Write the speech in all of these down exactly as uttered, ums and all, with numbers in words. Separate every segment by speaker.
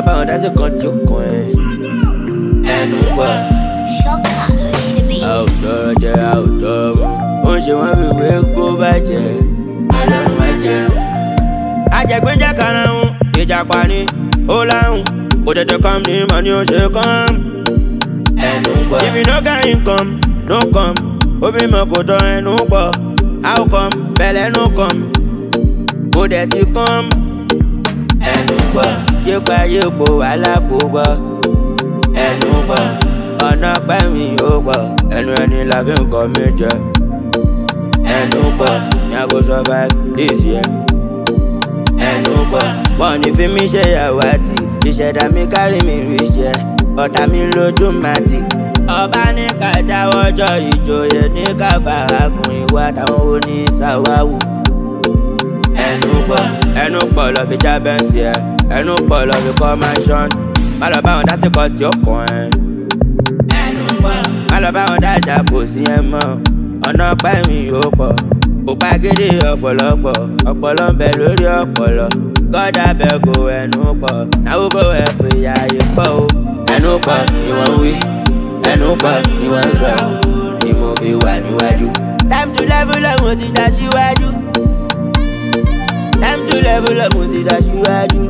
Speaker 1: bá wọn dá sí kan tí ó kàn ẹ́. Ẹnu gbọ́.
Speaker 2: Ṣọ́kà ló ṣe bí.
Speaker 1: A ò tọrọ jẹ, a ò tọrọ mu. Ó ń ṣe wọ́n bí ìwé kó bàjẹ́. Ọlọ́run má jẹun. Ajẹgbẹ́jẹ́ karahun, ìjàpá ni ó láhùn. Kò tètè kàn ní mọ̀ ni ó ṣe kàn. Ẹnu gbọ́. If you no get income, no come. Obi mọ̀ kò tọ́ ẹnu pọ̀. How come? Bẹ̀lẹ̀ no come. Kò dẹ̀ ti come. Ẹnu gbọ́. Yípa yípo wàhálà kò gbọ́. Ẹnu gbọ́. Ọ̀nà pẹ̀mí yóò gbọ́. Ẹnu ẹni la fi ń kọ́ mi jẹ. Ẹnu gbọ́. Ní a go survive this year. Ẹnu gbọ́. Wọ́n ní fi mí ṣe àwátì. Ìṣẹ̀dá mi kárí mi rí iṣẹ́. Ọ̀tá mi lójú màtì. Ọba ní ká dáwọ́jọ́ ìjòyè ní ká fàákùn ìwà táwọn oní ṣàwáwù. Ẹnu gbọ́. Ẹnu pọ̀ lọ fi já bẹ́ǹsì ẹ̀. Ẹnu pọ̀ lọ fi kọ́ mansion. Má lọ bá wọn dá sí kan tí ó kàn ẹ́. Ẹnu gbọ́. Má lọ bá wọn dá ìjà kò sí ẹ mọ́. Ọ̀nà pẹ̀mí yóò pọ̀. Kò pàgídí ọ̀pọ̀lọpọ̀. Ọ̀pọ̀lọ ń bẹ lórí ọ̀pọ̀lọ. Gọ́dà bẹ́gò ẹnu pọ̀. Náwó bò ẹ pé ààyè pọ̀ o. Ẹnu pọ̀ ìwọ̀n wí. Ẹnu pọ̀ ìwọ̀n sọ. Ni mo fi wà níwájú. Time to level up mo ti dá síwájú. Time to level up mo ti dá síwájú.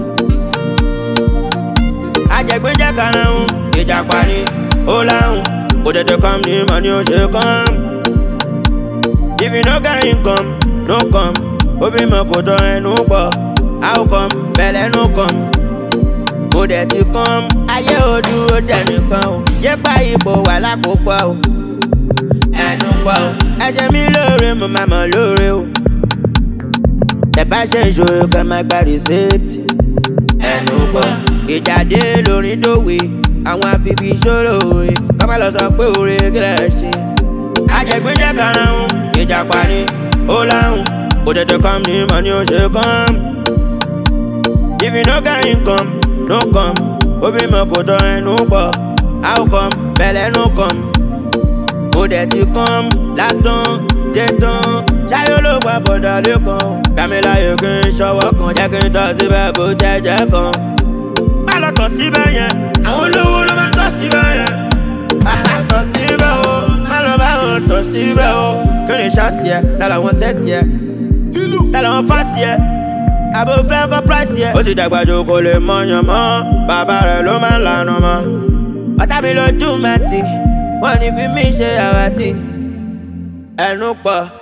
Speaker 1: Ajẹgbẹ́jẹ́ karahun, ìjàpá ni ó láhùn. Kò tètè kàn ní mọ̀ ni ó ṣe kàn. If you no get income, no come. Obi mọ̀ kò tọ́ ẹnu pọ̀. How come? Bẹ̀lẹ̀ no come. Kò dẹ̀ ti come. Ayé ojú ó jẹ́ nìkan o. Yípa ipò wà lákòópọ̀ o. Ẹnu pọ̀ o. Ẹsẹ̀ mi lóore mo máa mọ̀ lóore o. Tẹ bá ṣe ìṣòro kan máa gba receipt. Ẹnu pọ̀. Ìjàdé lórin dòwe. Àwọn àfibí ìṣòro rẹ̀. Kọ́ má lọ sọ pé oore kílẹ̀ ṣe. Ajẹgbẹ́jẹ́ karahun, ìjàpá ni ó láhùn. Kò tètè kàn ní mọ̀ ni ó ṣe kàn. If you no get income, no come. Obi mọ̀ kò tọ́ ẹnu pọ̀. How come? Bẹ̀lẹ̀ no come. Kò dẹ̀ ti come. Látàn, jẹ́tàn. Ṣáyó ló gba bọ̀dà lẹ́kàn. Gbàmíláyè kí n ṣọwọ́ kan. Jẹ́ kí n tọ́ síbẹ̀ bó jẹ́ jẹ́ kan. Má lọ tọ̀ síbẹ̀ yẹn. Àwọn olówó ló máa ń tọ̀ síbẹ̀ yẹn. Bàbá tọ̀ síbẹ̀ o. Má lọ bá wọn tọ̀ síbẹ̀ o. Kí ni ṣáàṣì ẹ? Ta làwọn sẹ́ẹ̀tì ẹ? Ta làwọn fásì ẹ? Àbò fẹ́ kọ́ price yẹ. Ó ti dàgbà jù kò lè mọyàn mọ́. Bàbá rẹ̀ ló máa ń lànà mọ́. Ọ̀tá mi lójú màtì. Wọ́n ní fi mí ṣe àwátì. Ẹnu pọ̀.